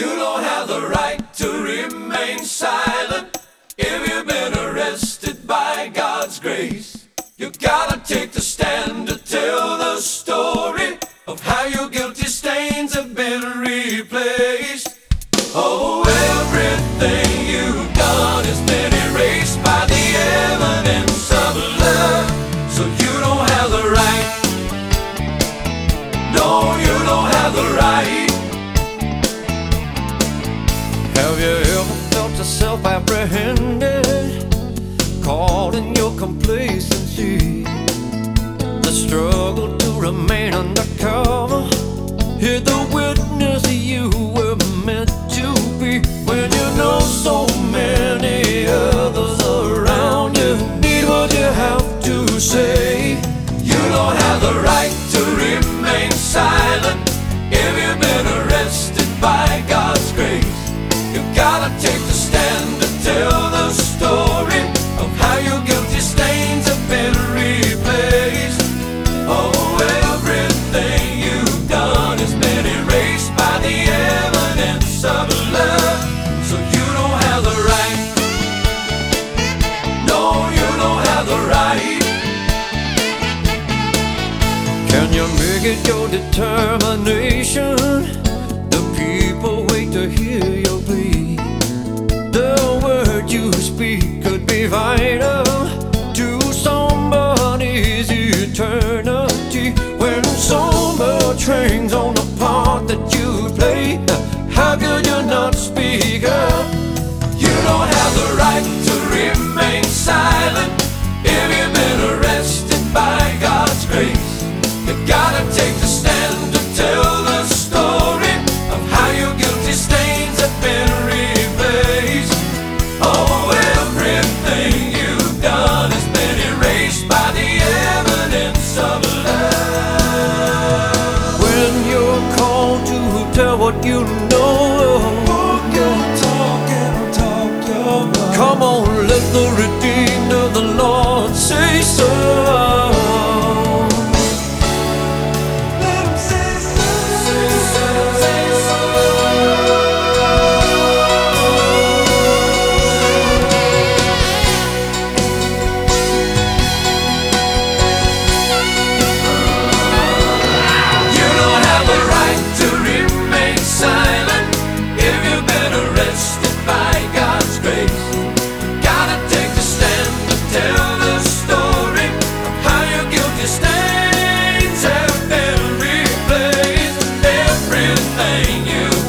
You don't have the right to remain silent if you've been arrested by God's grace. You gotta take the stand to tell the story of how your guilty stains have been replaced. Oh, everything you've done has been erased by the evidence of love. So you don't have the right. No, you don't have the right. Have you ever felt yourself apprehended, caught in your complacency? The struggle to remain undercover, hear the witness you were meant to be, when you know so many others around you need what you have to say. You don't have the right to remain silent if you've been arrested by God's grace. You gotta take the stand to tell the story of how your guilty stains have been replaced. Oh, everything you've done has been erased by the evidence of love. So you don't have the right. No, you don't have the right. Can you make it your determination? The people wait to hear your plea. The word you speak could be vital to somebody's eternity. When so much hangs on the part that you play, how could you not speak up? You don't have the right to remain silent if you've been arrested by God's grace. You gotta take the stand to tell the story of how your guilty stains have been replaced. Oh, everything you've done has been erased by the evidence of love. When you're called to tell what you know, walk your talk and talk your walk. come on, let the redeemed of the Lord say so. Everything you